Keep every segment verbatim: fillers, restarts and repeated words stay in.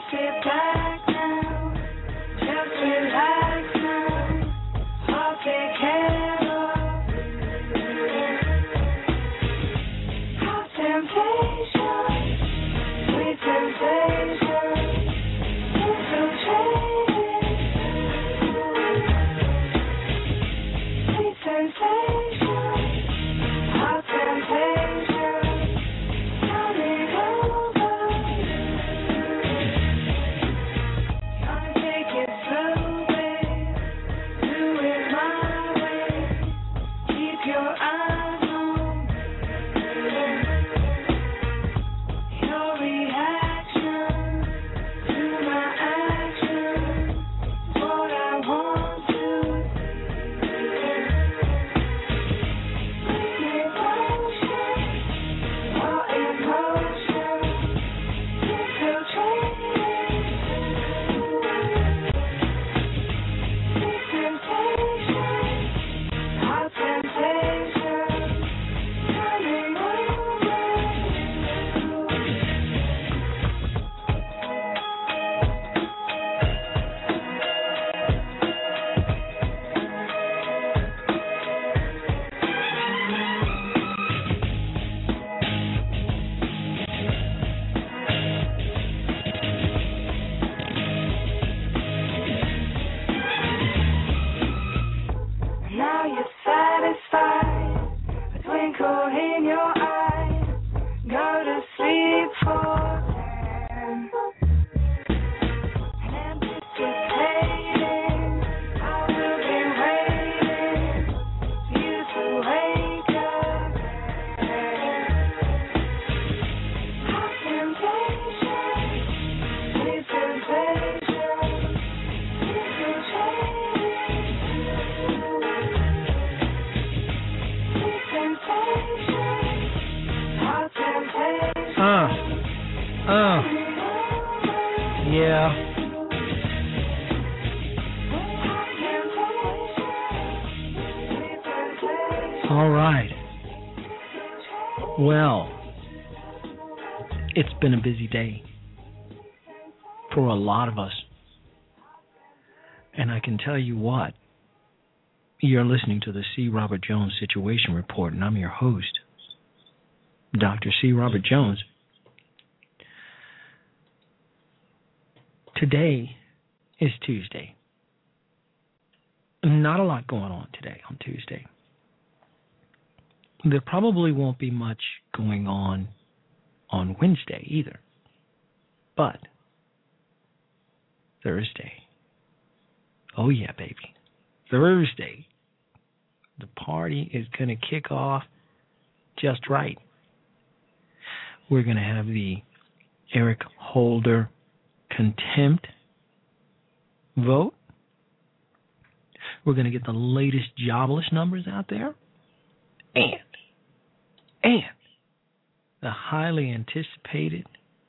Been a busy day for a lot of us, and I can tell you what, you're listening to the C. Robert Jones Situation Report, and I'm your host, Doctor C. Robert Jones. Today is Tuesday. Not a lot going on today on Tuesday. There probably won't be much going on on Wednesday either. But Thursday. Oh yeah, baby. Thursday. The party is going to kick off just right. We're going to have the Eric Holder contempt vote. We're going to get the latest jobless numbers out there. And, and, the highly anticipated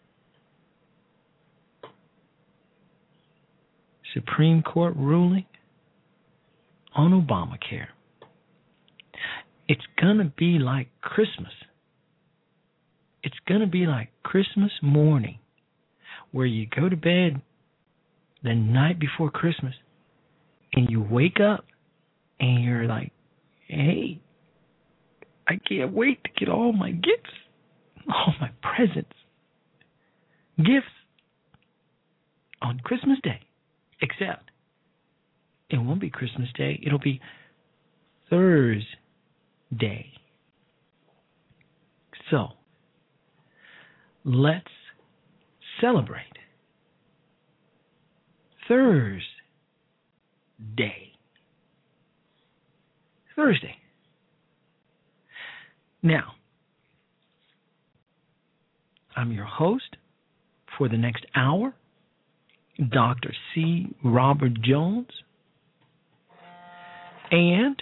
Supreme Court ruling on Obamacare. It's going to be like Christmas. It's going to be like Christmas morning, where you go to bed the night before Christmas and you wake up and you're like, hey, I can't wait to get all my gifts. All my presents, gifts on Christmas Day. Except it won't be Christmas Day. It'll be Thursday. So let's celebrate Thursday. Thursday. Now, I'm your host for the next hour, Doctor C. Robert Jones. And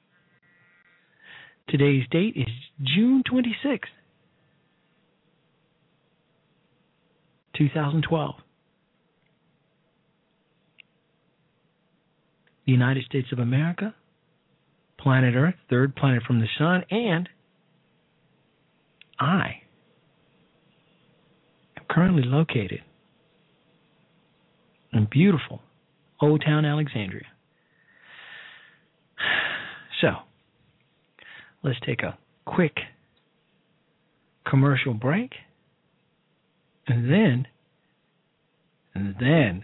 today's date is June twenty-sixth, twenty twelve. The United States of America, planet Earth, third planet from the sun, and I am currently located in beautiful Old Town Alexandria. So, let's take a quick commercial break, and then, and then,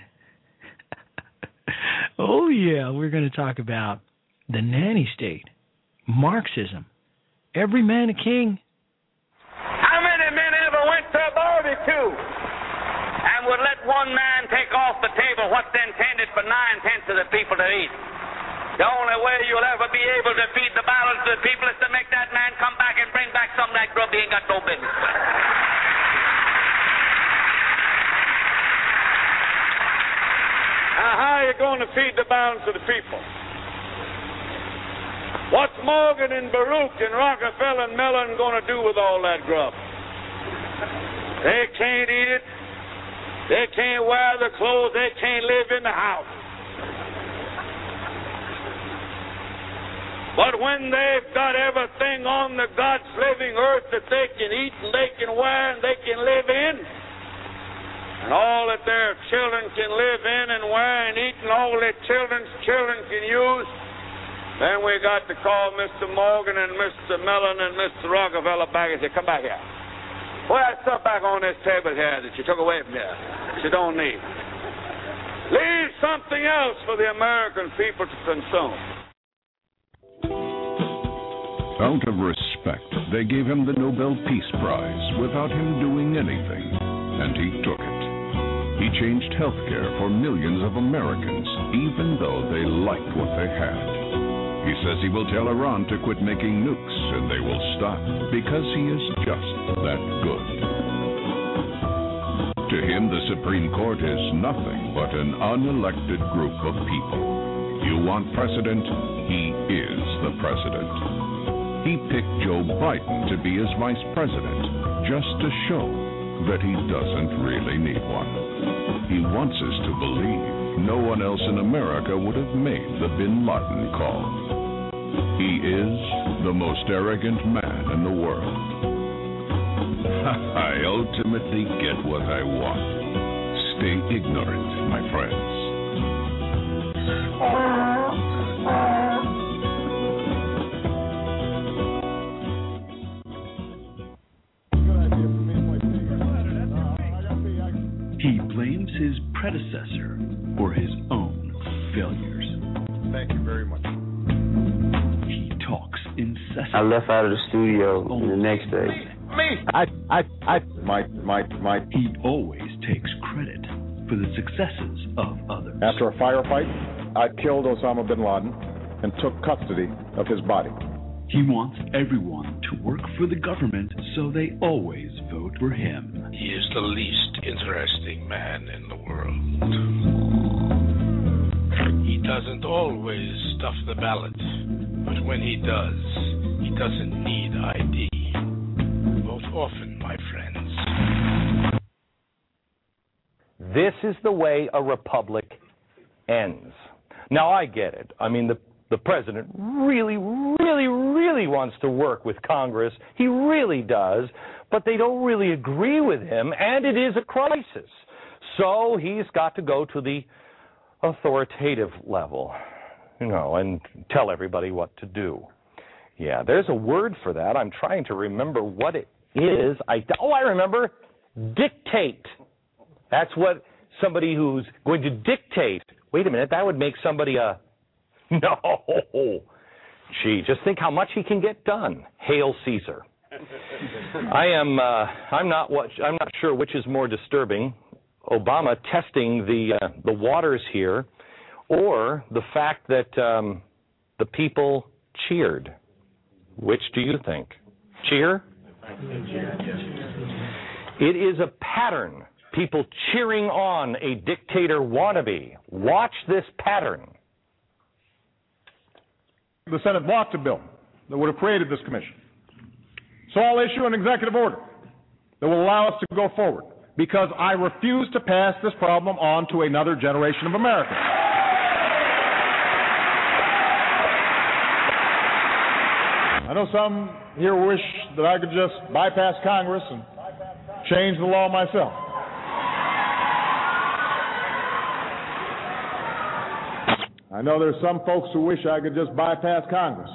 oh yeah, we're going to talk about the nanny state, Marxism, every man a king. How many men ever went to a barbecue and would let one man take off the table what's intended for nine-tenths of the people to eat? The only way you'll ever be able to feed the balance of the people is to make that man come back and bring back some of that grub he ain't got no business with. Now, how are you going to feed the balance of the people? What's Morgan and Baruch and Rockefeller and Mellon going to do with all that grub? They can't eat it. They can't wear the clothes. They can't live in the house. But when they've got everything on the God's living earth that they can eat and they can wear and they can live in, and all that their children can live in and wear and eat and all their children's children can use, then we got to call Mister Morgan and Mister Mellon and Mister Rockefeller back and say, come back here. Put that stuff back on this table here that you took away from here that you don't need. Leave something else for the American people to consume. Out of respect, they gave him the Nobel Peace Prize without him doing anything, and he took it. He changed healthcare for millions of Americans, even though they liked what they had. He says he will tell Iran to quit making nukes, and they will stop, because he is just that good. To him, the Supreme Court is nothing but an unelected group of people. You want precedent? He is the president. He picked Joe Biden to be his vice president just to show that he doesn't really need one. He wants us to believe no one else in America would have made the Bin Laden call. He is the most arrogant man in the world. I ultimately get what I want. Stay ignorant, my friends. He blames his predecessor for his own failures. Thank you very much. He talks incessantly. I left out of the studio the next day. Me! I, I, I, my, my, my. He always takes credit for the successes of others. After a firefight, I killed Osama bin Laden and took custody of his body. He wants everyone to work for the government, so they always vote for him. He is the least interesting man in the world. He doesn't always stuff the ballot, but when he does, he doesn't need I D. Vote often, my friends. This is the way a republic ends. Now, I get it. I mean, the The president really, really, really wants to work with Congress. He really does, but they don't really agree with him, and it is a crisis. So he's got to go to the authoritative level, you know, and tell everybody what to do. Yeah, there's a word for that. I'm trying to remember what it is. I, oh, I remember. Dictate. That's what somebody who's going to dictate. Wait a minute, that would make somebody a... No. Gee, just think how much he can get done. Hail Caesar. I am. Uh, I'm not. What, I'm not sure which is more disturbing: Obama testing the uh, the waters here, or the fact that um, the people cheered. Which do you think? Cheer? It is a pattern. People cheering on a dictator wannabe. Watch this pattern. The Senate blocked a bill that would have created this commission. So I'll issue an executive order that will allow us to go forward, because I refuse to pass this problem on to another generation of Americans. I know some here wish that I could just bypass Congress and change the law myself. I know there's some folks who wish I could just bypass Congress.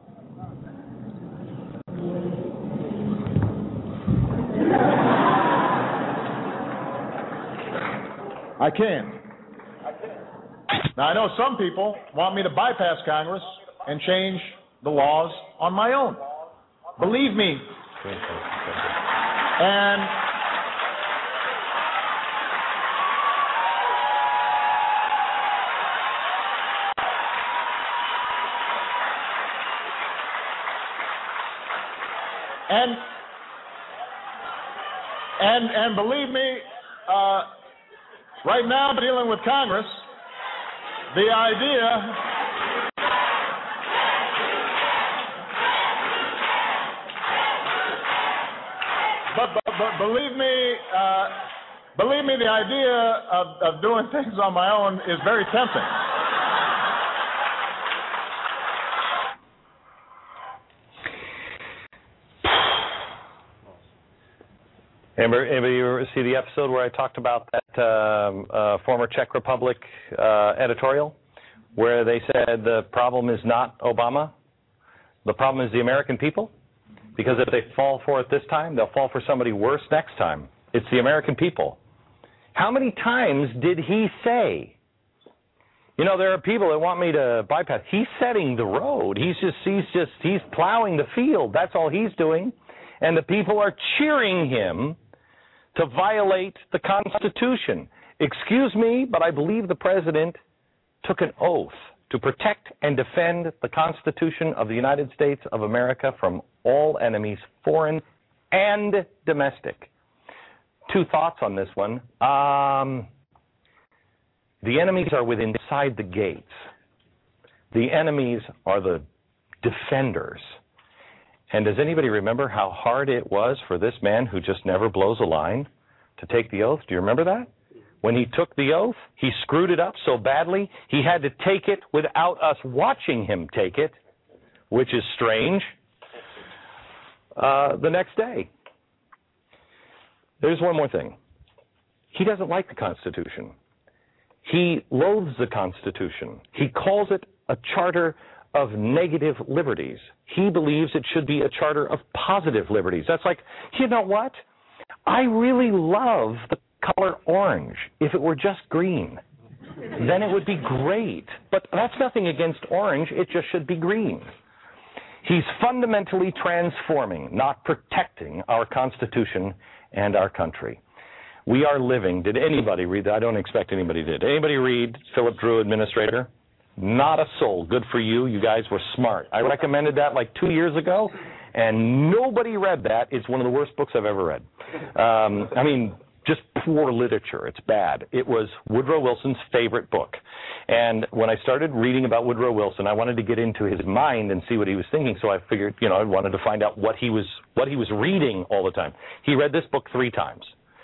I can't. Now, I know some people want me to bypass Congress and change the laws on my own. Believe me. And and and and believe me, uh, right now dealing with Congress, the idea but, but, but believe me, uh, believe me, the idea of, of doing things on my own is very tempting. Anybody, anybody see the episode where I talked about that um, uh, former Czech Republic uh, editorial where they said the problem is not Obama, the problem is the American people? Because if they fall for it this time, they'll fall for somebody worse next time. It's the American people. How many times did he say, you know, there are people that want me to bypass. He's setting the road. He's just, he's just, he's plowing the field. That's all he's doing. And the people are cheering him to violate the Constitution. Excuse me, but I believe the president took an oath to protect and defend the Constitution of the United States of America from all enemies, foreign and domestic. Two thoughts on this one. Um, the enemies are within inside the gates. The enemies are the defenders. And does anybody remember how hard it was for this man who just never blows a line to take the oath? Do you remember that? When he took the oath, he screwed it up so badly, he had to take it without us watching him take it, which is strange, uh, the next day. There's one more thing. He doesn't like the Constitution. He loathes the Constitution. He calls it a charter of negative liberties. He believes it should be a charter of positive liberties. That's like, you know what? I really love the color orange. If it were just green, then it would be great. But that's nothing against orange. It just should be green. He's fundamentally transforming, not protecting our Constitution and our country. We are living, did anybody read that? I don't expect anybody did. Anybody read Philip Drew, Administrator? Not a soul. Good for you. You guys were smart. I recommended that like two years ago, and nobody read that. It's one of the worst books I've ever read. Um, I mean, just poor literature. It's bad. It was Woodrow Wilson's favorite book. And when I started reading about Woodrow Wilson, I wanted to get into his mind and see what he was thinking. So I figured, you know, I wanted to find out what he was what he was reading all the time. He read this book three times.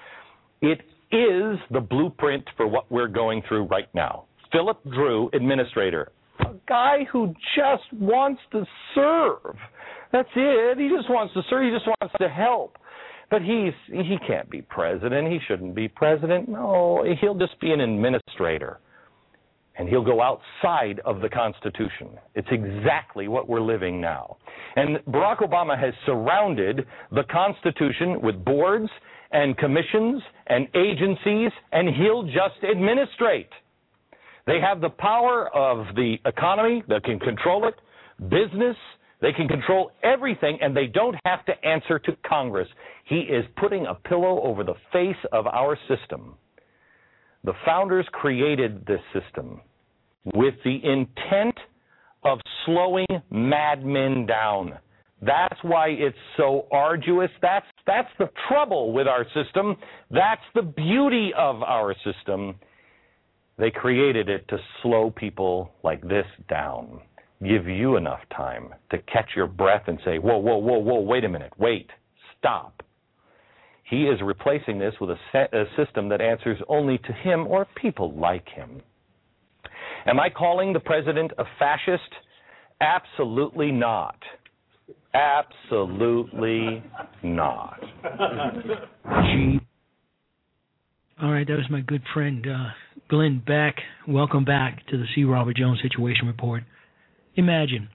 It is the blueprint for what we're going through right now. Philip Drew, Administrator, a guy who just wants to serve. That's it. He just wants to serve. He just wants to help. But he's he can't be president. He shouldn't be president. No, he'll just be an administrator. And he'll go outside of the Constitution. It's exactly what we're living now. And Barack Obama has surrounded the Constitution with boards and commissions and agencies, and he'll just administrate. They have the power of the economy. They can control it. Business. They can control everything, and they don't have to answer to Congress. He is putting a pillow over the face of our system. The founders created this system with the intent of slowing madmen down. That's why it's so arduous. That's, that's the trouble with our system. That's the beauty of our system. They created it to slow people like this down, give you enough time to catch your breath and say, whoa, whoa, whoa, whoa, wait a minute, wait, stop. He is replacing this with a, set, a system that answers only to him or people like him. Am I calling the president a fascist? Absolutely not. Absolutely not. All right, that was my good friend uh, Glenn Beck. Welcome back to the C. Robert Jones Situation Report. Imagine,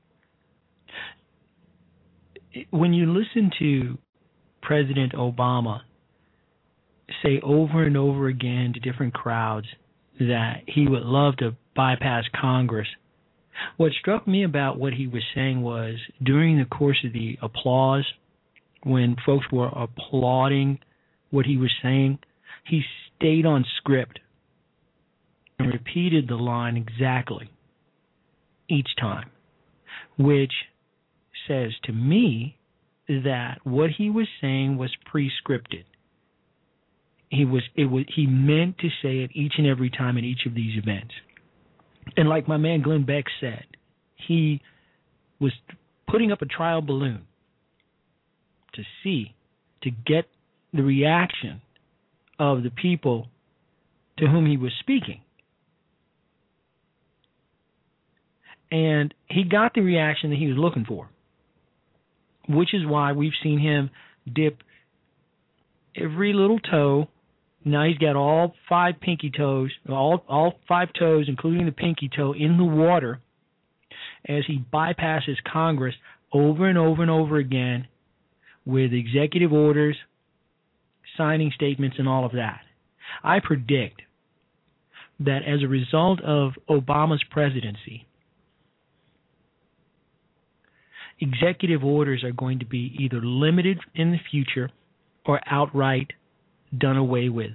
when you listen to President Obama say over and over again to different crowds that he would love to bypass Congress, what struck me about what he was saying was, during the course of the applause, when folks were applauding what he was saying, he stayed on script and repeated the line exactly each time, which says to me that what he was saying was pre-scripted. He was it was he meant to say it each and every time at each of these events. And like my man Glenn Beck said, he was putting up a trial balloon to see, to get the reaction of the people to whom he was speaking. And he got the reaction that he was looking for, which is why we've seen him dip every little toe. Now he's got all five pinky toes, all all five toes, including the pinky toe, in the water as he bypasses Congress over and over and over again with executive orders, signing statements, and all of that. I predict that as a result of Obama's presidency, executive orders are going to be either limited in the future or outright done away with.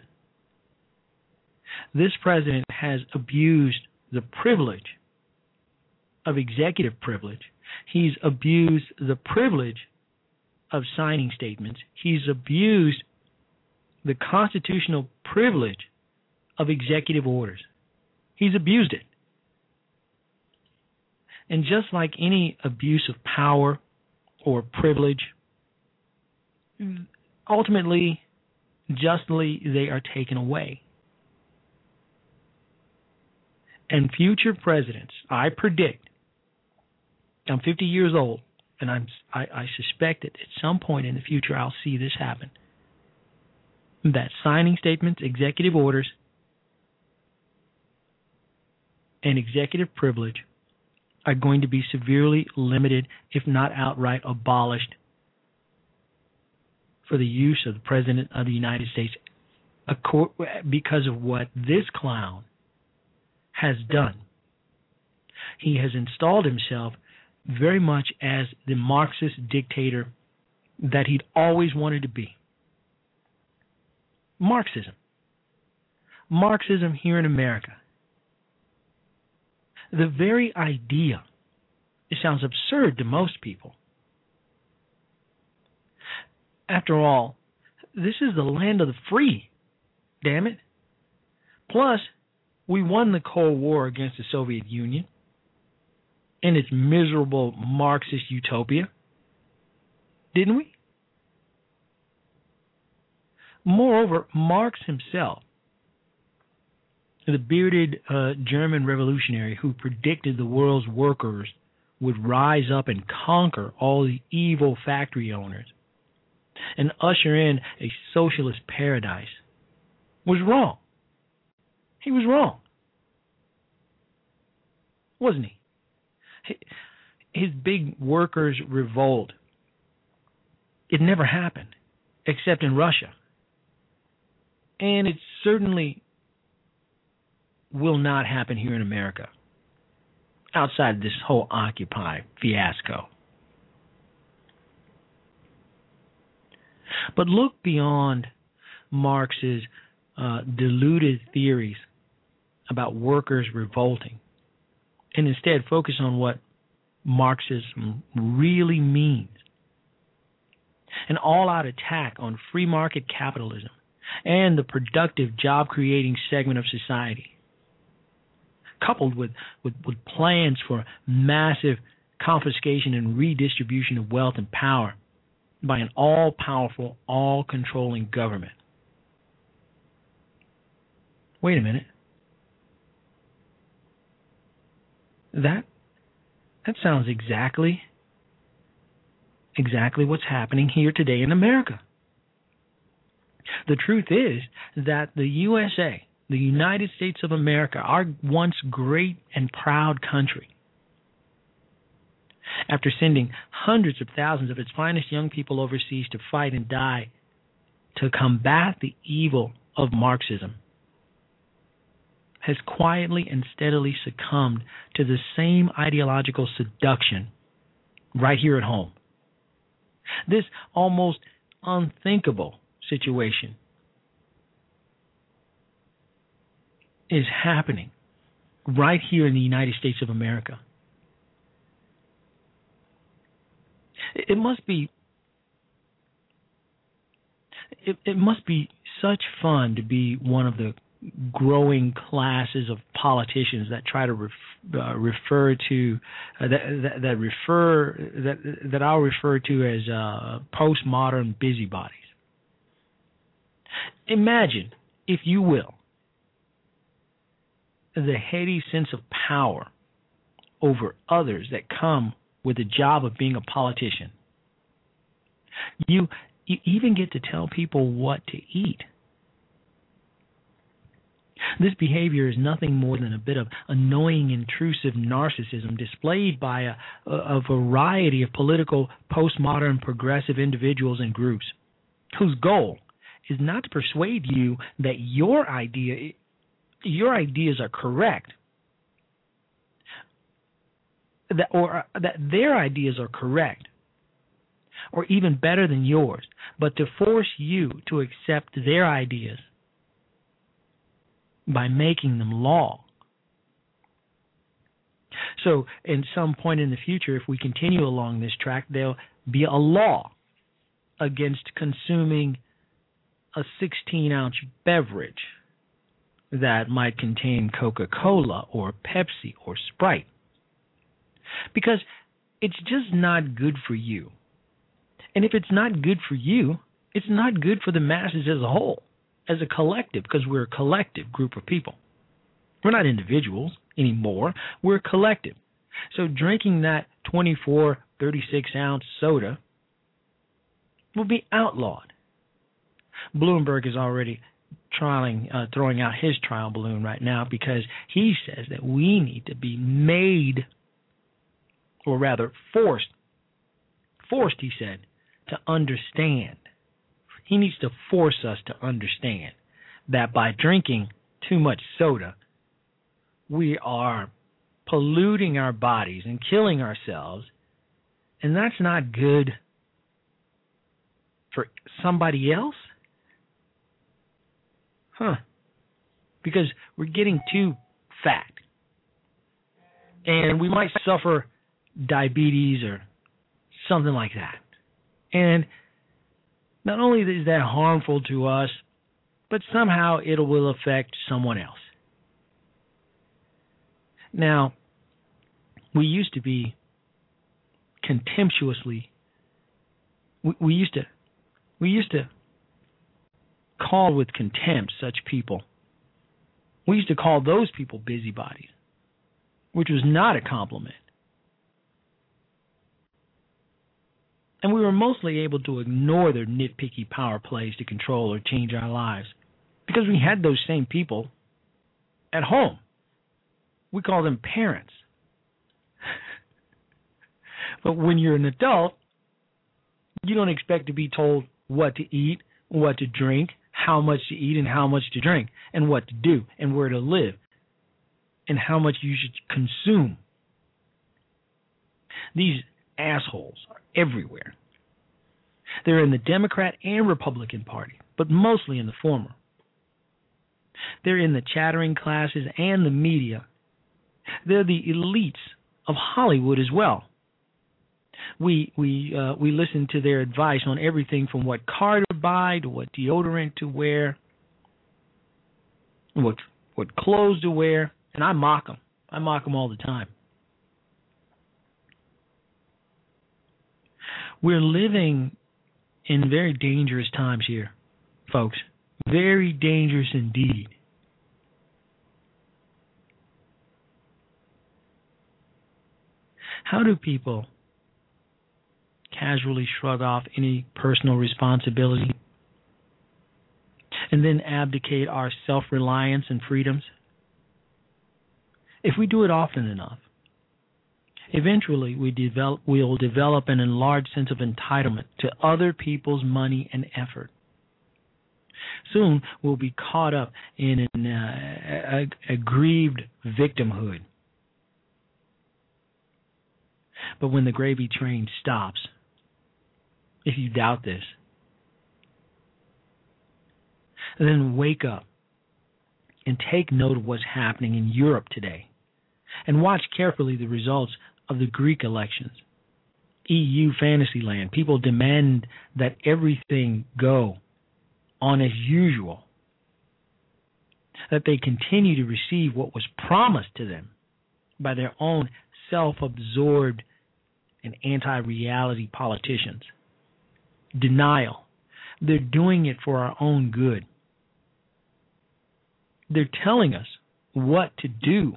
This president has abused the privilege of executive privilege. He's abused the privilege of signing statements. He's abused the constitutional privilege of executive orders. He's abused it. And just like any abuse of power or privilege, ultimately, justly, they are taken away. And future presidents, I predict, I'm fifty years old, and I'm, I, I suspect that at some point in the future I'll see this happen, that signing statements, executive orders, and executive privilege are going to be severely limited, if not outright abolished, for the use of the President of the United States because of what this clown has done. He has installed himself very much as the Marxist dictator that he'd always wanted to be. Marxism. Marxism here in America. The very idea, it sounds absurd to most people. After all, this is the land of the free, damn it. Plus, we won the Cold War against the Soviet Union and its miserable Marxist utopia, didn't we? Moreover, Marx himself, the bearded uh, German revolutionary who predicted the world's workers would rise up and conquer all the evil factory owners and usher in a socialist paradise, was wrong. He was wrong. Wasn't he? His big workers' revolt, it never happened, except in Russia. And it certainly will not happen here in America, outside this whole Occupy fiasco. But look beyond Marx's uh, deluded theories about workers revolting, and instead focus on what Marxism really means. An all-out attack on free market capitalism and the productive job-creating segment of society, coupled with, with, with plans for massive confiscation and redistribution of wealth and power by an all-powerful, all-controlling government. Wait a minute. That that sounds exactly exactly what's happening here today in America. The truth is that the U S A, the United States of America, our once great and proud country, after sending hundreds of thousands of its finest young people overseas to fight and die to combat the evil of Marxism, has quietly and steadily succumbed to the same ideological seduction right here at home. This almost unthinkable situation is happening right here in the United States of America. It must be it, it must be such fun to be one of the growing classes of politicians that try to ref, uh, refer to uh, that, that that refer that that I'll refer to as uh, postmodern busybodies. Imagine, if you will, the heady sense of power over others that come with the job of being a politician. You, you even get to tell people what to eat. This behavior is nothing more than a bit of annoying, intrusive narcissism displayed by a, a variety of political, postmodern, progressive individuals and groups whose goal is not to persuade you that your idea, your ideas are correct, that or that their ideas are correct, or even better than yours, but to force you to accept their ideas by making them law. So, in some point in the future, if we continue along this track, there'll be a law against consuming a sixteen-ounce beverage that might contain Coca-Cola or Pepsi or Sprite, because it's just not good for you. And if it's not good for you, it's not good for the masses as a whole, as a collective, because we're a collective group of people. We're not individuals anymore. We're a collective. So drinking that twenty-four, thirty-six ounce soda will be outlawed. Bloomberg is already trying, uh, throwing out his trial balloon right now because he says that we need to be made, or rather forced, forced, he said, to understand. He needs to force us to understand that by drinking too much soda, we are polluting our bodies and killing ourselves, and that's not good for somebody else? Huh. Because we're getting too fat, and we might suffer diabetes or something like that. And not only is that harmful to us, but somehow it will affect someone else. Now, we used to be contemptuously, we, we used to, we used to call with contempt such people. We used to call those people busybodies, which was not a compliment. And we were mostly able to ignore their nitpicky power plays to control or change our lives because we had those same people at home. We call them parents. But when you're an adult, you don't expect to be told what to eat, what to drink, how much to eat and how much to drink, and what to do and where to live, and how much you should consume. These assholes are everywhere. They're in the Democrat and Republican Party, but mostly in the former. They're in the chattering classes and the media. They're the elites of Hollywood as well. We we uh, we listen to their advice on everything from what car to buy to what deodorant to wear, what what clothes to wear, and I mock them. I mock them all the time. We're living in very dangerous times here, folks. Very dangerous indeed. How do people casually shrug off any personal responsibility and then abdicate our self-reliance and freedoms? If we do it often enough, eventually we develop, we'll develop an enlarged sense of entitlement to other people's money and effort. Soon we'll be caught up in an uh, aggrieved victimhood. But when the gravy train stops, if you doubt this, then wake up and take note of what's happening in Europe today, and watch carefully the results of the Greek elections. E U Fantasyland. People demand that everything go on as usual, that they continue to receive what was promised to them by their own self-absorbed and anti-reality politicians. Denial. They're doing it for our own good. They're telling us what to do.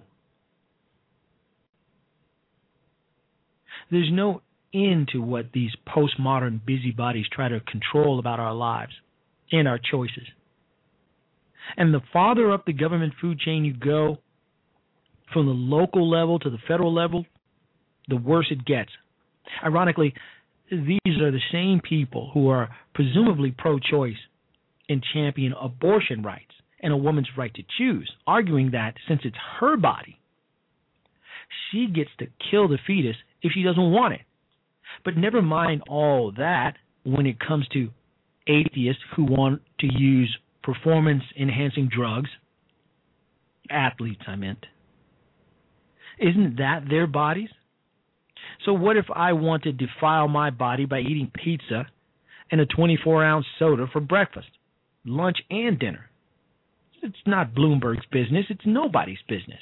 There's no end to what these postmodern busybodies try to control about our lives and our choices. And the farther up the government food chain you go, from the local level to the federal level, the worse it gets. Ironically, these are the same people who are presumably pro-choice and champion abortion rights and a woman's right to choose, arguing that since it's her body, she gets to kill the fetus if she doesn't want it. But never mind all that when it comes to atheists who want to use performance-enhancing drugs, athletes I meant. Isn't that their bodies? So what if I want to defile my body by eating pizza and a twenty-four ounce soda for breakfast, lunch, and dinner? It's not Bloomberg's business. It's nobody's business.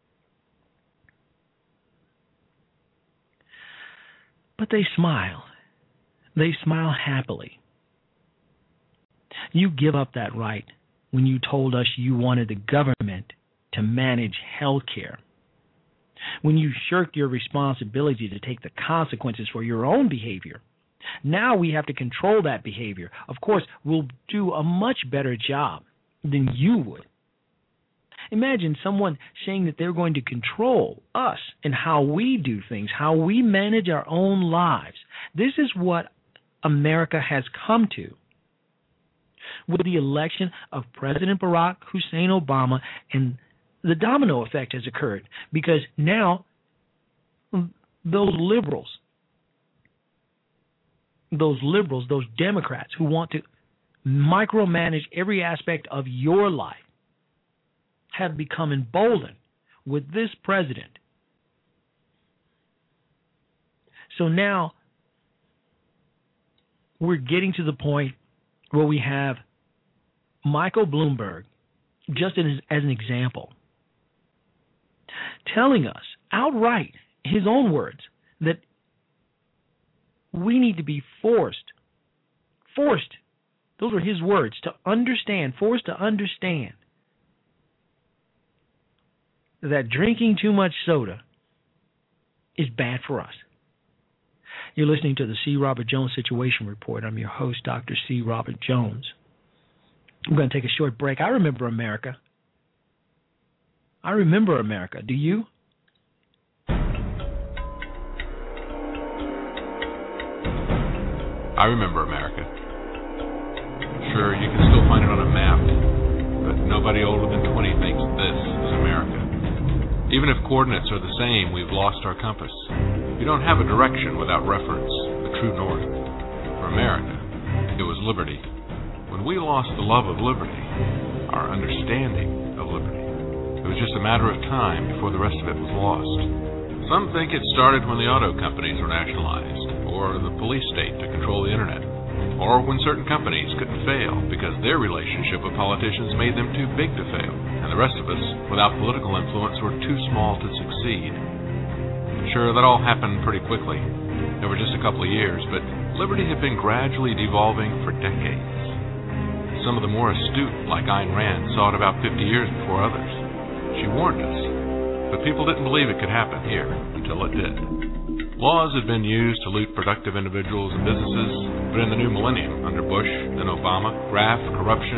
But they smile. They smile happily. You give up that right when you told us you wanted the government to manage health care. When you shirked your responsibility to take the consequences for your own behavior. Now we have to control that behavior. Of course, we'll do a much better job than you would. Imagine someone saying that they're going to control us and how we do things, how we manage our own lives. This is what America has come to. With the election of President Barack Hussein Obama, and the domino effect has occurred because now those liberals, those liberals, those Democrats who want to micromanage every aspect of your life have become emboldened with this president. So now we're getting to the point where we have Michael Bloomberg, just as, as an example, telling us outright, his own words, that we need to be forced, forced, those are his words, to understand, forced to understand that drinking too much soda is bad for us. You're listening to the C. Robert Jones Situation Report. I'm your host, Doctor C. Robert Jones. I'm going to take a short break. I remember America. I remember America. Do you? I remember America. Sure, you can still find it on a map, but nobody older than twenty thinks this is America. Even if coordinates are the same, we've lost our compass. You don't have a direction without reference, the true north. For America, it was liberty. When we lost the love of liberty, our understanding of liberty, it was just a matter of time before the rest of it was lost. Some think it started when the auto companies were nationalized, or the police state to control the internet, or when certain companies couldn't fail because their relationship with politicians made them too big to fail, and the rest of us, without political influence, were too small to succeed. Sure, that all happened pretty quickly, over just a couple of years, but liberty had been gradually devolving for decades. Some of the more astute, like Ayn Rand, saw it about fifty years before others. She warned us, but people didn't believe it could happen here until it did. Laws had been used to loot productive individuals and businesses, but in the new millennium, under Bush, then Obama, graft, corruption, and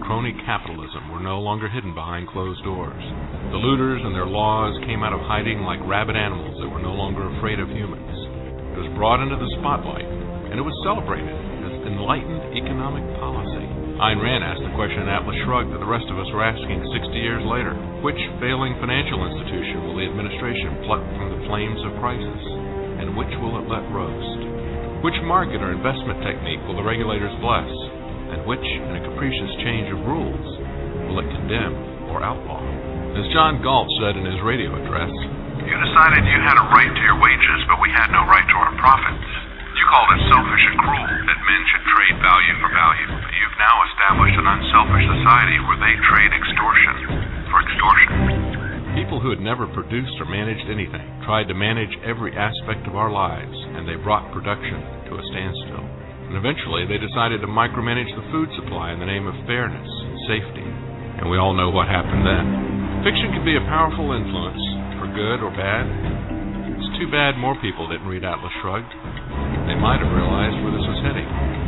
crony capitalism were no longer hidden behind closed doors. The looters and their laws came out of hiding like rabid animals that were no longer afraid of humans. It was brought into the spotlight, and it was celebrated as enlightened economic policy. Ayn Rand asked the question in Atlas Shrugged that the rest of us were asking sixty years later. Which failing financial institution will the administration pluck from the flames of crisis, and which will it let roast? Which market or investment technique will the regulators bless, and which, in a capricious change of rules, will it condemn or outlaw? As John Galt said in his radio address, "You decided you had a right to your wages, but we had no right to our profits. You called it selfish and cruel that men should trade value for value. But you've now established an unselfish society where they trade extortion for extortion." People who had never produced or managed anything tried to manage every aspect of our lives, and they brought production to a standstill. And eventually they decided to micromanage the food supply in the name of fairness and safety. And we all know what happened then. Fiction can be a powerful influence, for good or bad. It's too bad more people didn't read Atlas Shrugged. They might have realized where this was heading.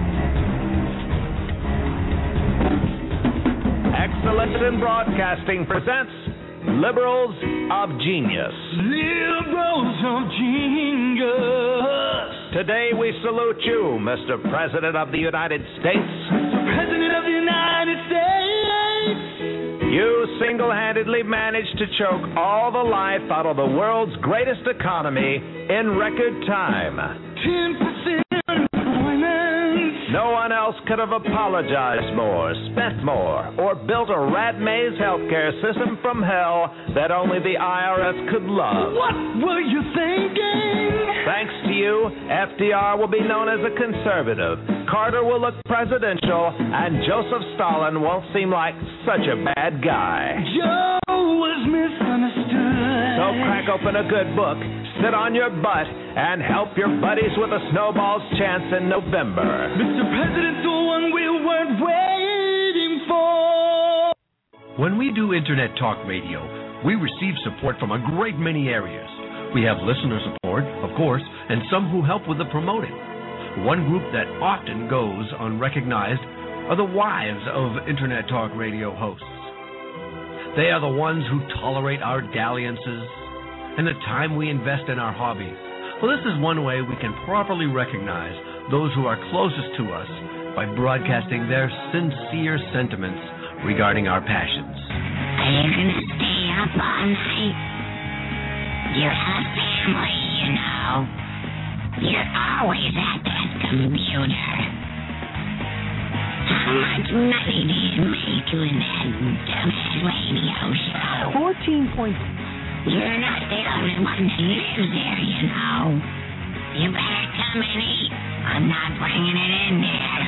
Excellence in Broadcasting presents Liberals of Genius. Liberals of Genius. Today we salute you, Mister President of the United States. Mister President of the United States. You single-handedly managed to choke all the life out of the world's greatest economy in record time. ten percent employment. No one else could have apologized more, spent more, or built a rat maze healthcare system from hell that only the I R S could love. What were you thinking? Thanks to you, F D R will be known as a conservative, Carter will look presidential, and Joseph Stalin won't seem like such a bad guy. Joe was misunderstood. So crack open a good book, sit on your butt, and help your buddies with a snowball's chance in November. Mister President's the one we weren't waiting for. When we do Internet Talk Radio, we receive support from a great many areas. We have listener support, of course, and some who help with the promoting. One group that often goes unrecognized are the wives of Internet Talk Radio hosts. They are the ones who tolerate our dalliances and the time we invest in our hobbies. Well, this is one way we can properly recognize those who are closest to us by broadcasting their sincere sentiments regarding our passions. Are you going to stay up all night? You have family, you know. You're always at that computer. How much money do you make doing that dumbass radio show? Fourteen point. You're not the only one that lives there, you know. You better come and eat. I'm not bringing it in there.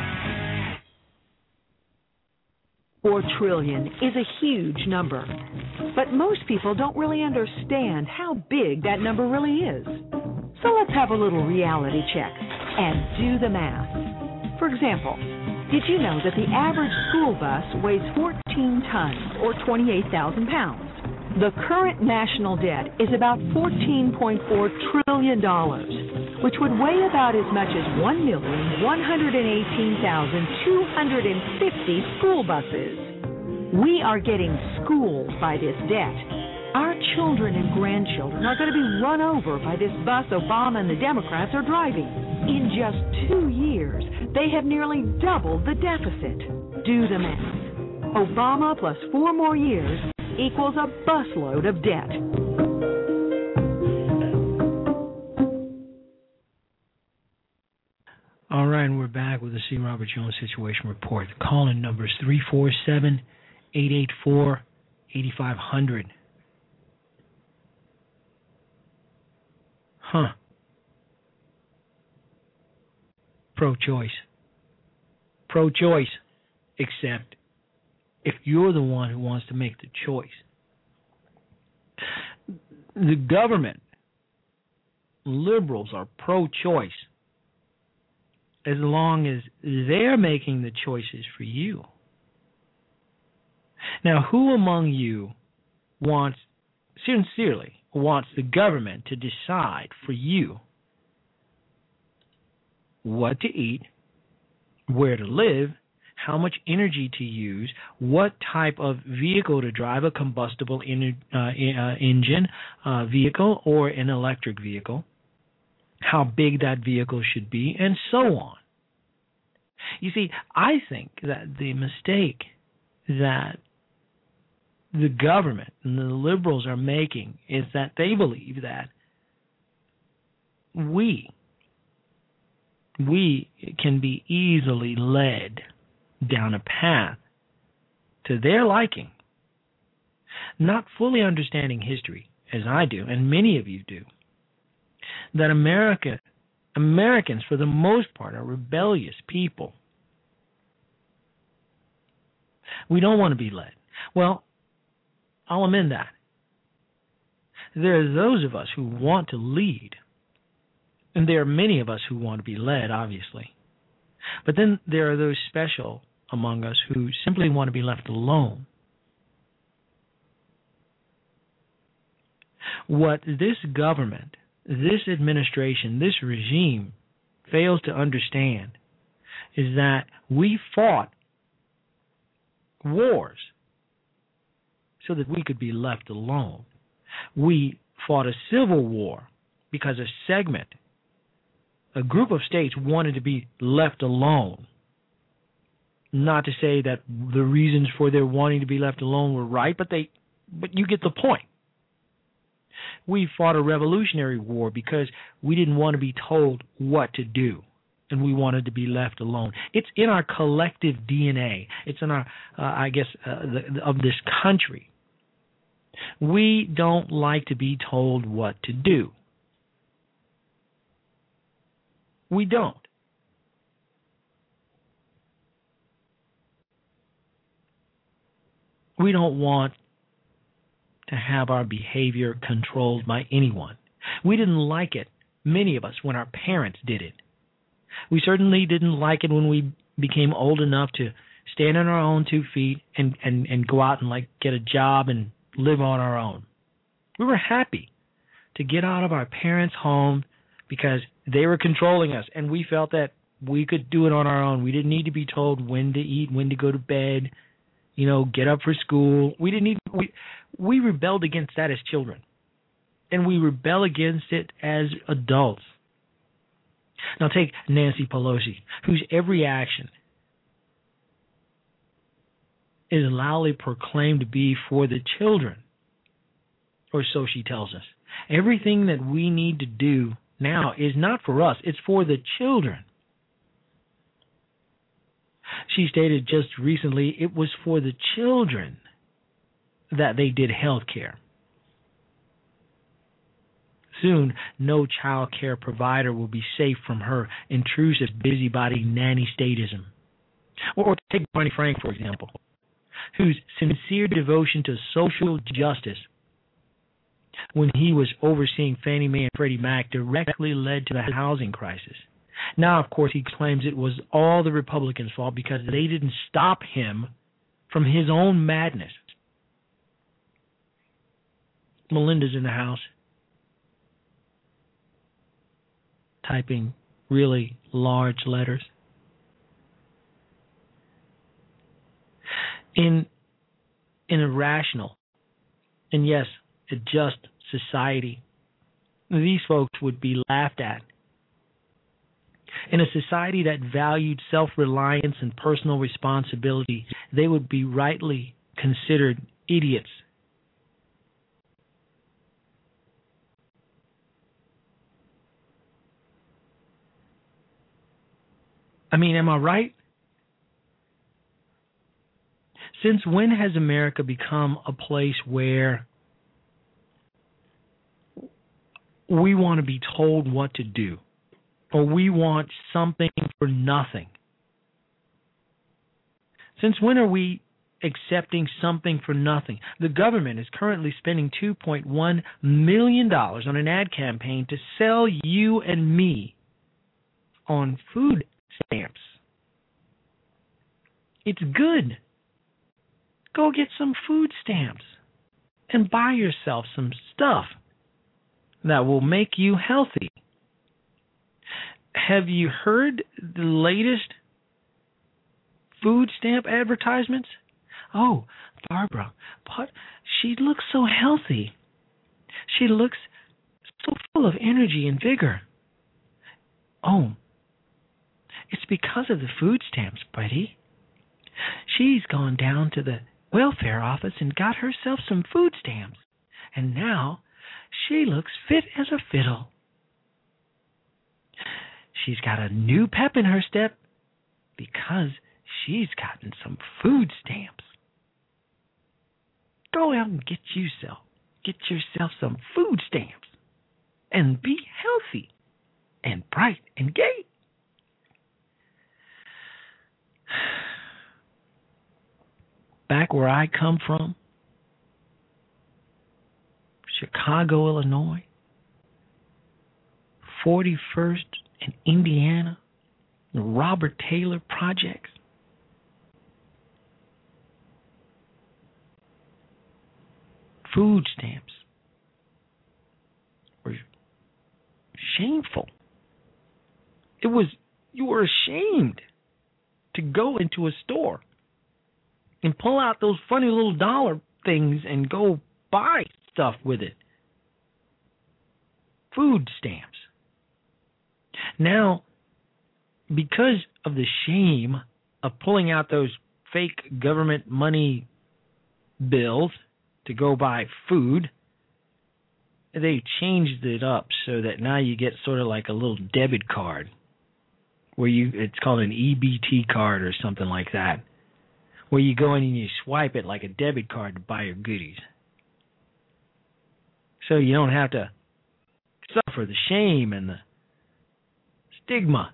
Four trillion is a huge number, but most people don't really understand how big that number really is. So let's have a little reality check and do the math. For example, did you know that the average school bus weighs fourteen tons or twenty-eight thousand pounds? The current national debt is about fourteen point four trillion dollars, which would weigh about as much as one million one hundred eighteen thousand two hundred fifty school buses. We are getting schooled by this debt. Our children and grandchildren are going to be run over by this bus Obama and the Democrats are driving. In just two years, they have nearly doubled the deficit. Do the math. Obama plus four more years equals a busload of debt. All right, and we're back with the C. Robert Jones Situation Report. The call-in number is three four seven, eight eight four, eight five zero zero. Huh. Pro-choice. Pro-choice, except if you're the one who wants to make the choice. The government, liberals, are pro-choice as long as they're making the choices for you. Now, who among you wants, sincerely, wants the government to decide for you what to eat, where to live, how much energy to use, what type of vehicle to drive, a combustible in, uh, uh, engine uh, vehicle or an electric vehicle, how big that vehicle should be, and so on. You see, I think that the mistake that the government and the liberals are making is that they believe that we, we can be easily led down a path to their liking, not fully understanding history, as I do, and many of you do, that America, Americans, for the most part, are rebellious people. We don't want to be led. Well, I'll amend that. There are those of us who want to lead, and there are many of us who want to be led, obviously. But then there are those special among us who simply want to be left alone. What this government, this administration, this regime fails to understand is that we fought wars so that we could be left alone. We fought a civil war because a segment, a group of states wanted to be left alone. Not to say that the reasons for their wanting to be left alone were right, but they, but you get the point. We fought a revolutionary war because we didn't want to be told what to do, and we wanted to be left alone. It's in our collective D N A. It's in our, uh, I guess, uh, the, of this country. We don't like to be told what to do. We don't. We don't want to have our behavior controlled by anyone. We didn't like it, many of us, when our parents did it. We certainly didn't like it when we became old enough to stand on our own two feet and, and, and go out and like get a job and live on our own. We were happy to get out of our parents' home because they were controlling us, and we felt that we could do it on our own. We didn't need to be told when to eat, when to go to bed, you know, get up for school. We didn't need. We we rebelled against that as children, and we rebel against it as adults. Now take Nancy Pelosi, whose every action is loudly proclaimed to be for the children, or so she tells us. Everything that we need to do now is not for us, it's for the children. She stated just recently it was for the children that they did health care. Soon, no child care provider will be safe from her intrusive busybody nanny statism. Or, or take Barney Frank, for example, whose sincere devotion to social justice when he was overseeing Fannie Mae and Freddie Mac directly led to the housing crisis. Now, of course, he claims it was all the Republicans' fault because they didn't stop him from his own madness. Melinda's in the house, typing really large letters. In, in a rational, and yes, a just society, these folks would be laughed at. In a society that valued self-reliance and personal responsibility, they would be rightly considered idiots. I mean, am I right? Since when has America become a place where we want to be told what to do, or we want something for nothing? Since when are we accepting something for nothing? The government is currently spending two point one million dollars on an ad campaign to sell you and me on food stamps. It's good. Go get some food stamps and buy yourself some stuff that will make you healthy. Have you heard the latest food stamp advertisements? Oh, Barbara, but she looks so healthy. She looks so full of energy and vigor. Oh, it's because of the food stamps, Betty. She's gone down to the welfare office and got herself some food stamps, and now she looks fit as a fiddle. She's got a new pep in her step because she's gotten some food stamps. Go out and get yourself, get yourself some food stamps and be healthy and bright and gay. Back where I come from, Chicago, Illinois, forty-first and Indiana, the Robert Taylor Projects. Food stamps were shameful. It was, you were ashamed to go into a store and pull out those funny little dollar things and go buy stuff with it. Food stamps. Now, because of the shame of pulling out those fake government money bills to go buy food, they changed it up so that now you get sort of like a little debit card where you, it's called an E B T card or something like that, where you go in and you swipe it like a debit card to buy your goodies. So you don't have to suffer the shame and the stigma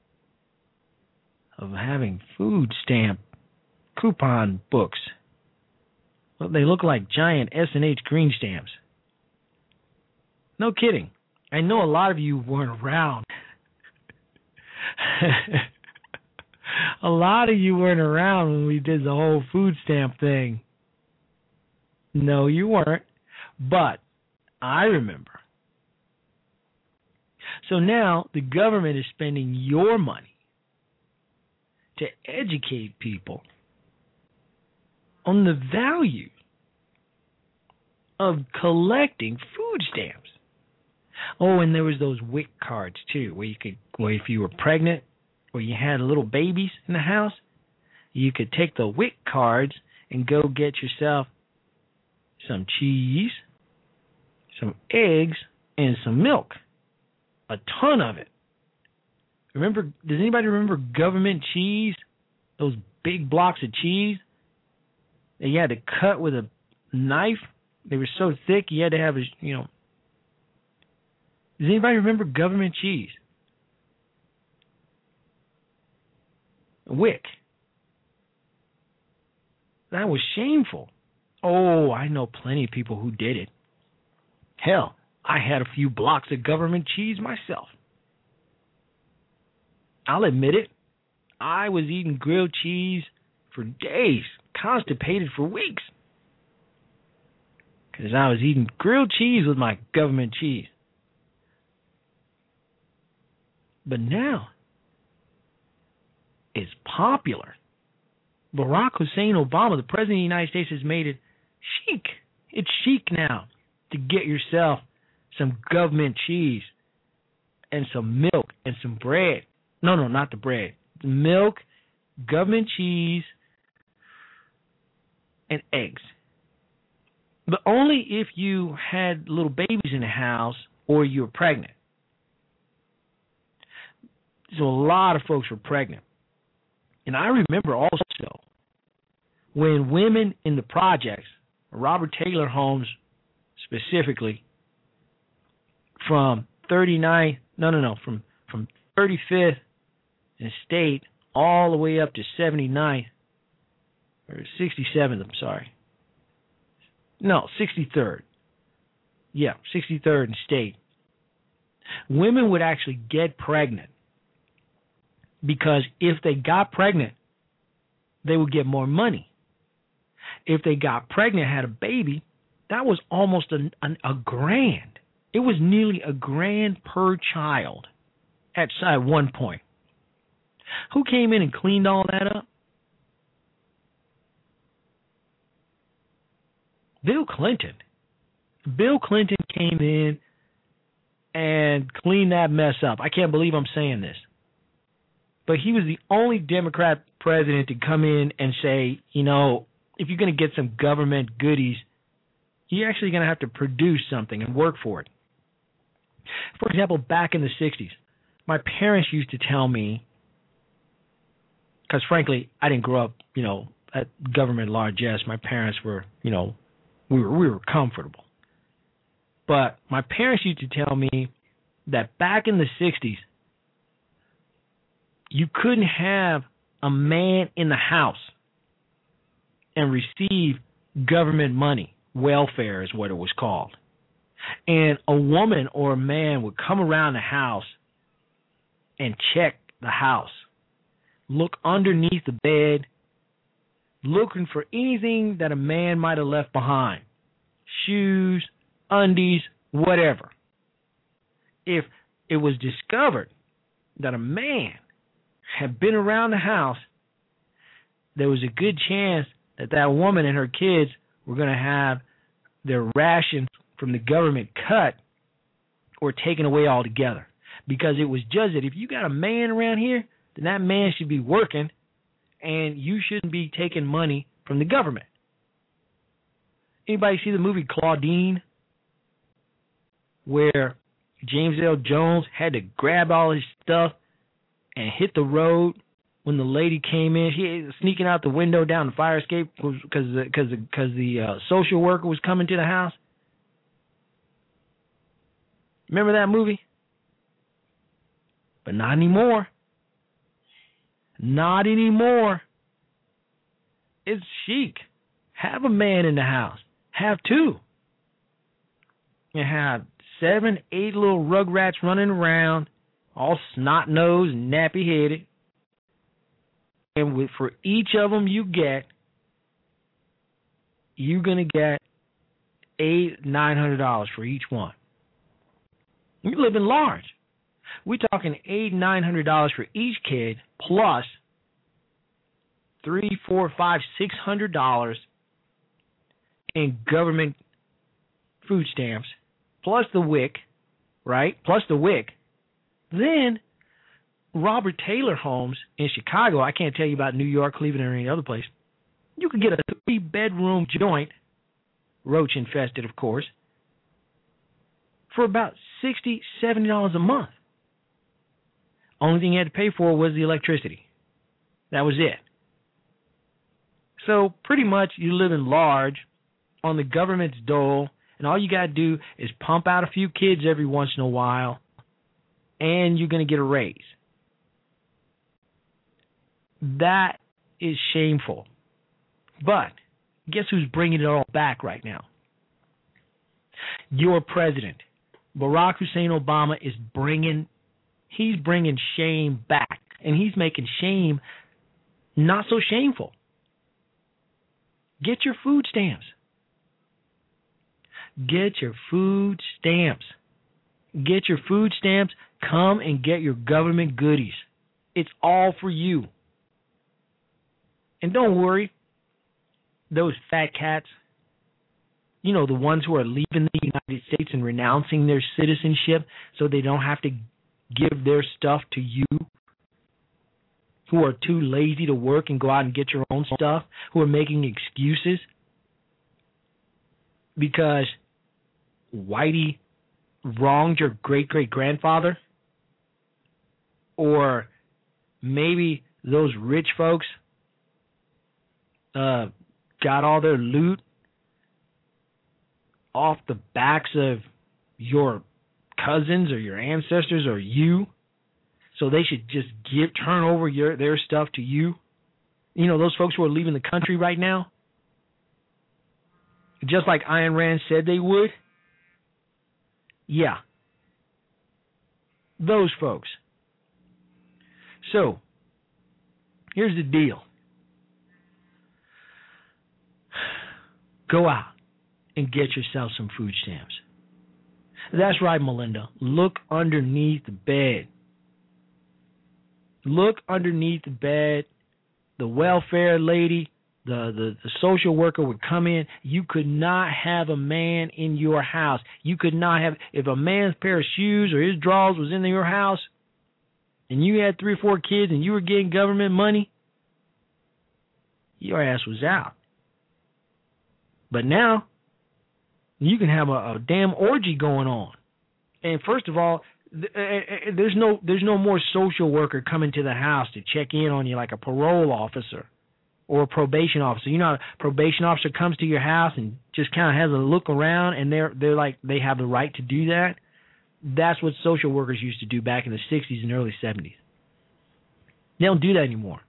of having food stamp coupon books. Well, they look like giant S and H green stamps. No kidding. I know a lot of you weren't around. A lot of you weren't around when we did the whole food stamp thing. No, you weren't. But I remember. So now the government is spending your money to educate people on the value of collecting food stamps. Oh, and there was those W I C cards too, where you could, where if you were pregnant or you had little babies in the house, you could take the W I C cards and go get yourself some cheese, some eggs, and some milk. A ton of it. Remember, does anybody remember government cheese? Those big blocks of cheese that you had to cut with a knife. They were so thick you had to have a, you know. Does anybody remember government cheese? W I C. That was shameful. Oh, I know plenty of people who did it. Hell, I had a few blocks of government cheese myself. I'll admit it. I was eating grilled cheese for days, constipated for weeks, because I was eating grilled cheese with my government cheese. But now, it's popular. Barack Hussein Obama, the President of the United States, has made it chic. It's chic now to get yourself some government cheese and some milk and some bread. No, no, not the bread. Milk, government cheese, and eggs. But only if you had little babies in the house or you were pregnant. So a lot of folks were pregnant. And I remember also when women in the projects, Robert Taylor homes specifically, from thirty-ninth, no, no, no, from, from thirty-fifth and State all the way up to seventy-ninth, or sixty-seventh, I'm sorry. No, sixty-third. Yeah, sixty-third and State. Women would actually get pregnant because if they got pregnant, they would get more money. If they got pregnant, had a baby, that was almost a, a, a grand. It was nearly a grand per child at, at one point. Who came in and cleaned all that up? Bill Clinton. Bill Clinton came in and cleaned that mess up. I can't believe I'm saying this. But he was the only Democrat president to come in and say, you know, if you're going to get some government goodies, you're actually going to have to produce something and work for it. For example, back in the sixties, my parents used to tell me, because frankly, I didn't grow up, you know, at government largesse. My parents were, you know, we were we were comfortable. But my parents used to tell me that back in the sixties, you couldn't have a man in the house and receive government money. Welfare is what it was called. And a woman or a man would come around the house and check the house, look underneath the bed, looking for anything that a man might have left behind, shoes, undies, whatever. If it was discovered that a man had been around the house, there was a good chance that that woman and her kids were going to have their rations from the government cut or taken away altogether. Because it was judged that if you got a man around here, then that man should be working and you shouldn't be taking money from the government. Anybody see the movie Claudine, where James Earl Jones had to grab all his stuff and hit the road when the lady came in? She was sneaking out the window down the fire escape because because because the uh, social worker was coming to the house. Remember that movie? But not anymore. Not anymore. It's chic. Have a man in the house. Have two. You have seven, eight little rugrats running around, all snot-nosed and nappy-headed. And with, for each of them you get, you're going to get eight, nine hundred dollars for each one. You're living large. We're talking eight, nine hundred dollars for each kid, plus three, four, five, six hundred dollars in government food stamps, plus the W I C, right? Plus the W I C. Then Robert Taylor homes in Chicago. I can't tell you about New York, Cleveland, or any other place. You could get a three-bedroom joint, roach infested, of course, for about sixty dollars, seventy dollars a month. Only thing you had to pay for was the electricity. That was it. So pretty much you're living large on the government's dole, and all you got to do is pump out a few kids every once in a while, and you're going to get a raise. That is shameful. But guess who's bringing it all back right now? Your president, Barack Hussein Obama, is bringing, he's bringing shame back. And he's making shame not so shameful. Get your food stamps. Get your food stamps. Get your food stamps. Come and get your government goodies. It's all for you. And don't worry, those fat cats, you know, the ones who are leaving the United States and renouncing their citizenship so they don't have to give their stuff to you, who are too lazy to work and go out and get your own stuff, who are making excuses because Whitey wronged your great-great-grandfather, or maybe those rich folks uh, got all their loot off the backs of your cousins or your ancestors or you, so they should just give turn over your their stuff to you. You know, those folks who are leaving the country right now, just like Ayn Rand said they would. Yeah, those folks. So, here's the deal. Go out and get yourself some food stamps. That's right, Melinda. Look underneath the bed. Look underneath the bed. The welfare lady, the, the, the social worker would come in. You could not have a man in your house. You could not have, if a man's pair of shoes or his drawers was in your house and you had three or four kids and you were getting government money, your ass was out. But now, you can have a, a damn orgy going on. And first of all, th- uh, there's no there's no more social worker coming to the house to check in on you like a parole officer or a probation officer. You know, a probation officer comes to your house and just kind of has a look around, and they're they're like they have the right to do that. That's what social workers used to do back in the sixties and early seventies. They don't do that anymore.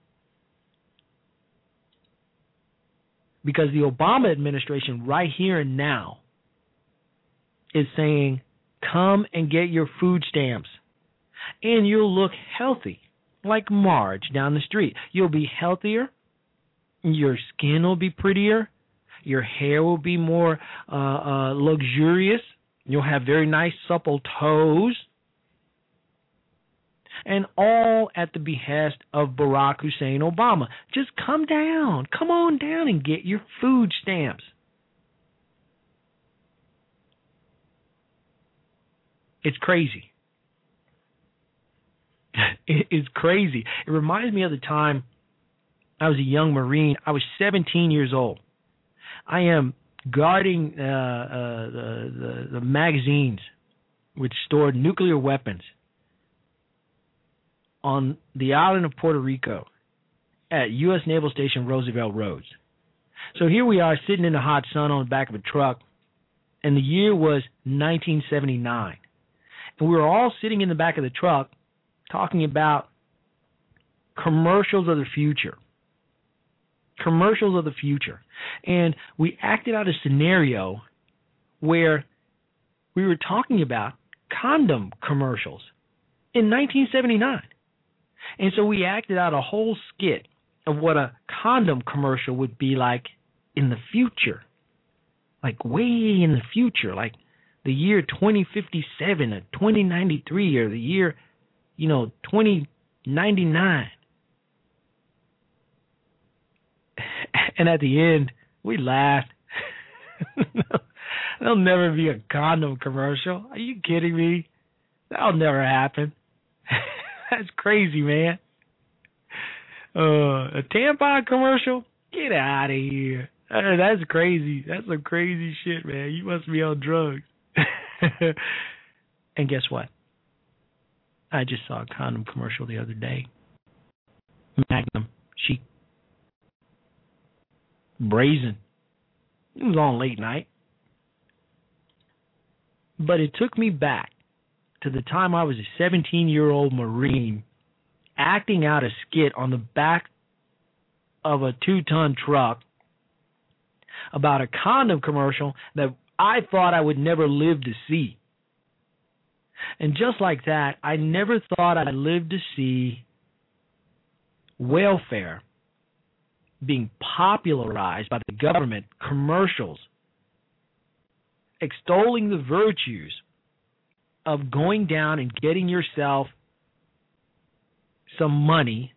Because the Obama administration right here and now is saying, come and get your food stamps, and you'll look healthy, like Marge down the street. You'll be healthier, your skin will be prettier, your hair will be more uh, uh, luxurious, you'll have very nice supple toes, and all at the behest of Barack Hussein Obama. Just come down, come on down and get your food stamps. It's crazy. It's crazy. It reminds me of the time I was a young Marine. I was seventeen years old. I am guarding uh, uh, the, the, the magazines which stored nuclear weapons on the island of Puerto Rico at U S Naval Station Roosevelt Roads. So here we are sitting in the hot sun on the back of a truck, and the year was nineteen seventy-nine. And we were all sitting in the back of the truck talking about commercials of the future. Commercials of the future. And we acted out a scenario where we were talking about condom commercials in nineteen seventy-nine. And so we acted out a whole skit of what a condom commercial would be like in the future. Like way in the future, like the year twenty fifty-seven or twenty ninety-three or the year, you know, twenty ninety-nine. And at the end, we laughed. There'll never be a condom commercial. Are you kidding me? That'll never happen. That's crazy, man. Uh, a tampon commercial? Get out of here. Uh, that's crazy. That's some crazy shit, man. You must be on drugs. And guess what? I just saw a condom commercial the other day. Magnum, chic, brazen. It was on late night. But it took me back to the time I was a seventeen-year-old Marine acting out a skit on the back of a two-ton truck about a condom commercial that I thought I would never live to see. And just like that, I never thought I'd live to see welfare being popularized by the government, commercials, extolling the virtues of going down and getting yourself some money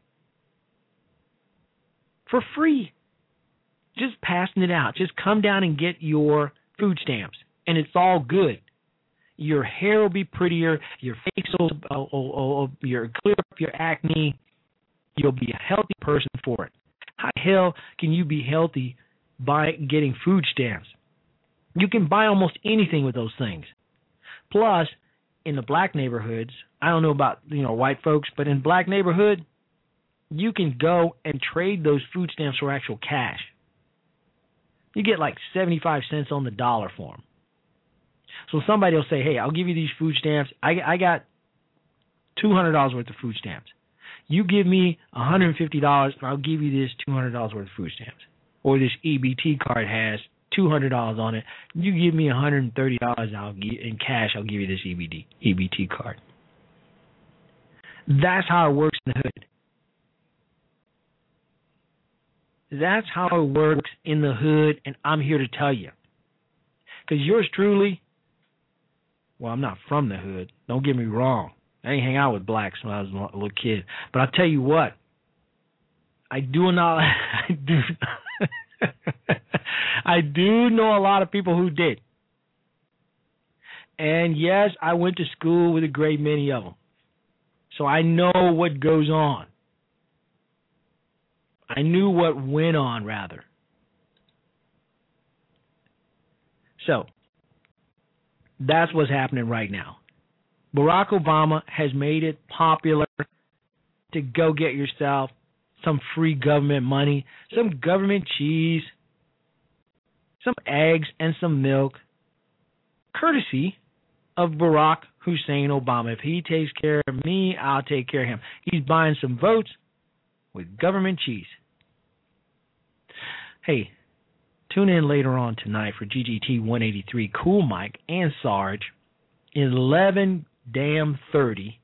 for free. Just passing it out. Just come down and get your food stamps, and it's all good. Your hair will be prettier. Your face will, will, will, will your clear up your acne. You'll be a healthy person for it. How the hell can you be healthy by getting food stamps? You can buy almost anything with those things. Plus, in the black neighborhoods, I don't know about, you know, white folks, but in black neighborhood, you can go and trade those food stamps for actual cash. You get like seventy-five cents on the dollar for them. So somebody will say, hey, I'll give you these food stamps. I, I got two hundred dollars worth of food stamps. You give me one hundred fifty dollars, and I'll give you this two hundred dollars worth of food stamps. Or this E B T card has two hundred dollars on it. You give me one hundred thirty dollars and I'll give, in cash, I'll give you this E B D, E B T card. That's how it works in the hood. That's how it works in the hood, and I'm here to tell you. Because yours truly, well, I'm not from the hood. Don't get me wrong. I didn't hang out with blacks when I was a little kid. But I'll tell you what, I do not, I do, I do know a lot of people who did. And yes, I went to school with a great many of them. So I know what goes on. I knew what went on, rather. So, that's what's happening right now. Barack Obama has made it popular to go get yourself some free government money, some government cheese, some eggs, and some milk, courtesy of Barack Hussein Obama. If he takes care of me, I'll take care of him. He's buying some votes with government cheese. Hey, tune in later on tonight for G G T one eighty-three, Cool Mike and Sarge, eleven damn thirty.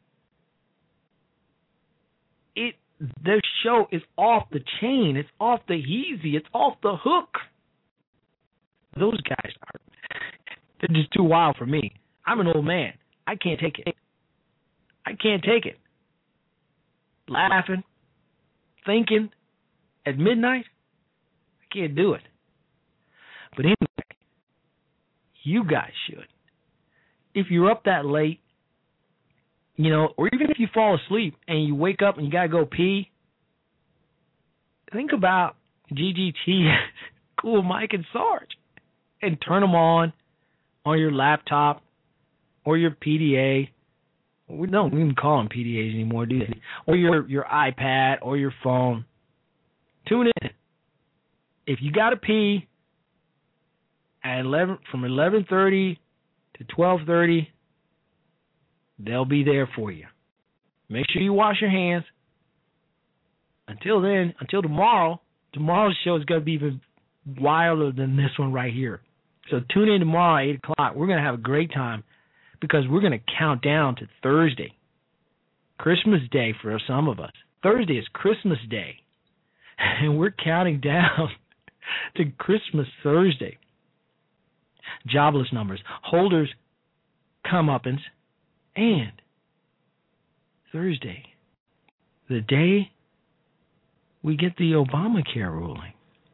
It the show is off the chain. It's off the easy. It's off the hook. Those guys are they're just too wild for me. I'm an old man. I can't take it. I can't take it. Laughing, thinking at midnight, I can't do it. But anyway, you guys should. If you're up that late, you know, or even if you fall asleep and you wake up and you got to go pee, think about G G T, Cool Mike and Sarge, and turn them on on your laptop or your P D A. We don't even call them P D As anymore, do they? Or your, your iPad or your phone. Tune in. If you got to pee at eleven from eleven thirty to twelve thirty, they'll be there for you. Make sure you wash your hands. Until then, until tomorrow, tomorrow's show is going to be even wilder than this one right here. So tune in tomorrow at eight o'clock. We're going to have a great time because we're going to count down to Thursday, Christmas Day for some of us. Thursday is Christmas Day, and we're counting down to Christmas Thursday. Jobless numbers, holders, comeuppance, and Thursday, the day we get the Obamacare ruling.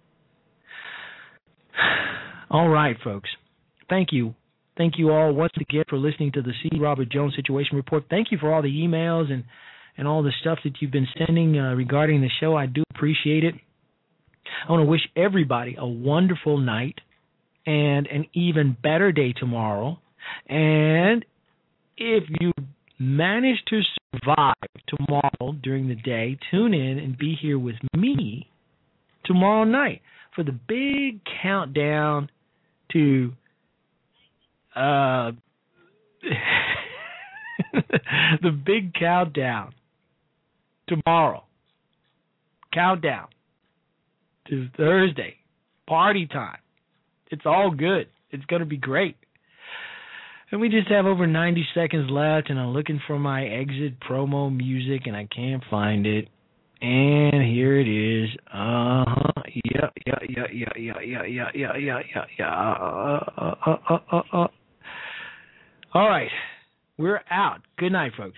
All right, folks. Thank you. Thank you all once again for listening to the C. Robert Jones Situation Report. Thank you for all the emails and, and all the stuff that you've been sending uh, regarding the show. I do appreciate it. I want to wish everybody a wonderful night and an even better day tomorrow. And if you manage to survive tomorrow during the day, tune in and be here with me tomorrow night for the big countdown to uh, the big countdown tomorrow. Countdown to Thursday. Party time. It's all good. It's going to be great. And we just have over ninety seconds left, and I'm looking for my exit promo music, and I can't find it. And here it is. Uh-huh. Yeah, yeah, yeah, yeah, yeah, yeah, yeah, yeah, yeah, yeah, yeah. Uh, uh, uh, uh, uh, uh. All right. We're out. Good night, folks.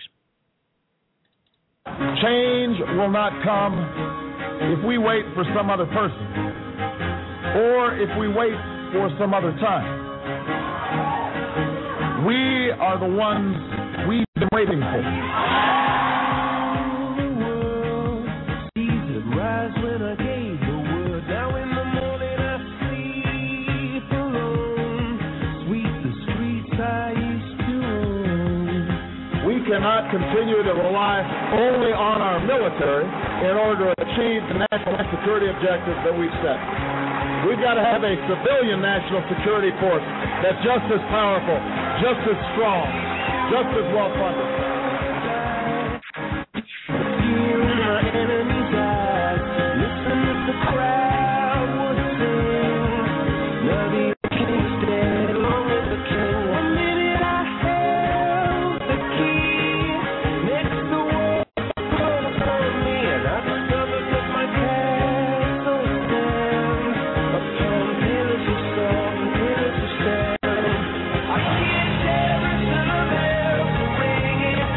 Change will not come if we wait for some other person or if we wait for some other time. We are the ones we've been waiting for. We cannot continue to rely only on our military in order to achieve the national security objectives that we've set. We've got to have a civilian national security force that's just as powerful, just as strong, just as well funded. I can't ever survive ringing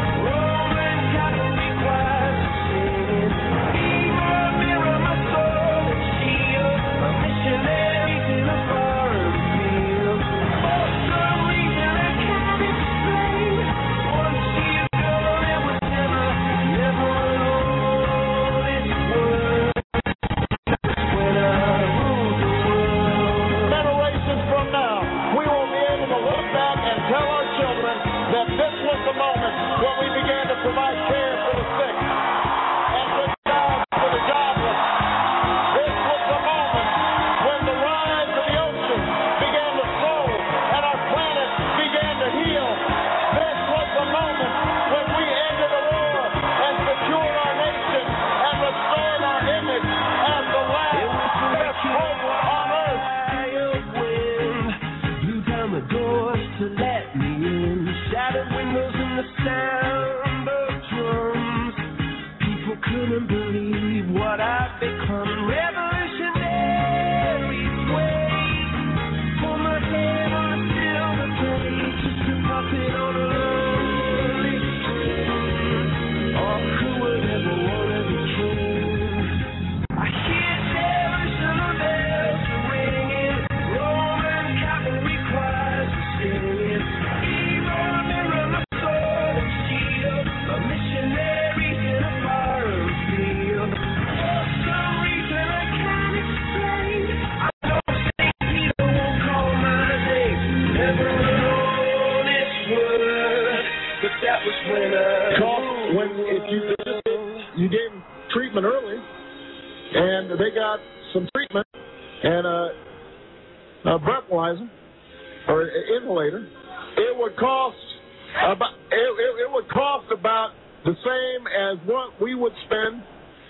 on the doors to let me in. Shattered windows and the sound of drums. People couldn't believe what I'd become. Revolutionary sway. For my head on a silver plate, just a puppet on a lonely string. Oh, who would ever want to be king? I hear Jerusalem bells ringing, Roman cavalry choirs singing. Evil mirror, my sword and shield, a missionaries in a foreign field. For some reason I can't explain, I know Saint Peter won't call my name. Never alone this word, but that was when I. Call when if you you gave them treatment early, and they got some treatment and a, a breathalyzer or inhalator, it would cost about it, it, it would cost about the same as what we would spend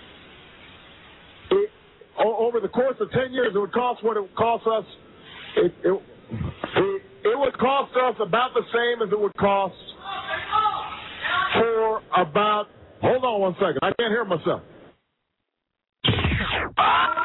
it, over the course of ten years. It would cost what it would cost us. It, it, it, it would cost us about the same as it would cost for about. Hold on one second. I can't hear myself. Ah!